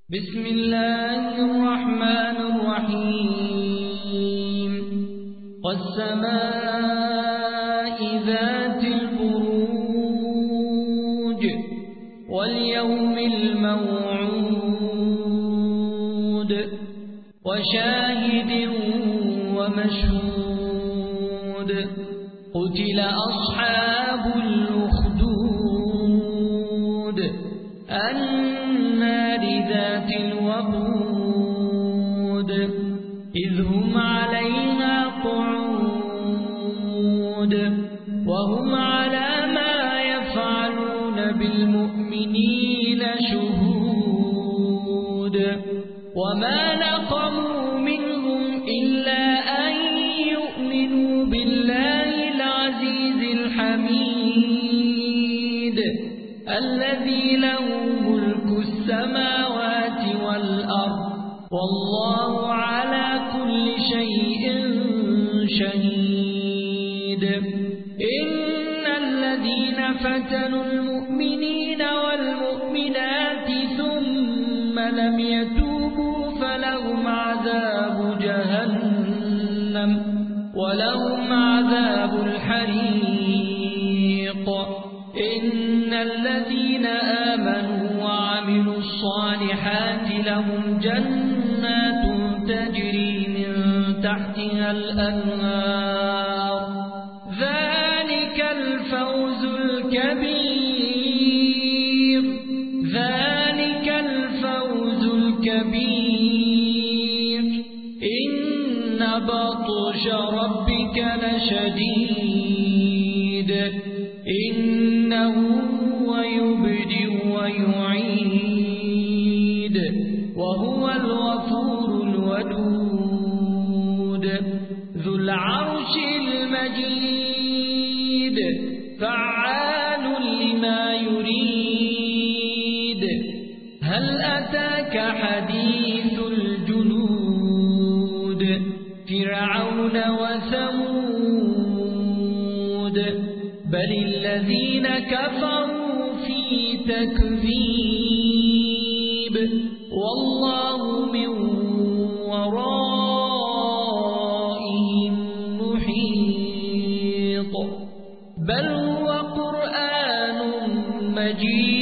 بسم الله الرحمن الرحيم والسماء ذات البروج واليوم الموعود وشاهد ومشهود قتل أصحاب الأخدود النار ذات الوقود إذ هم عليها قعود وهم على ما يفعلون بالمؤمنين شهود وما نقموا منهم إلا أن يؤمنوا بالله العزيز الحميد الذي له ملك السماوات والأرض والله على كل شيء شهيد إن الذين فتنوا المؤمنين والمؤمنات ثم لم يتوبوا فلهم عذاب جهنم ولهم عذاب الحريق إن الذين آمنوا وعملوا الصالحات لهم جنات تجري من تحتها الأنهار ذلك الفوز الكبير ذلك الفوز الكبير إن بطش ربك لشديد إنه هو يبدئ ويعيد وهو الغفور الودود ذو العرش المجيد فعال لما يريد هل أتاك حديث الجنود فرعون وثمود بل الذين كفروا في تكذيب والله من ورائهم محيط بل هو قرآن مجيد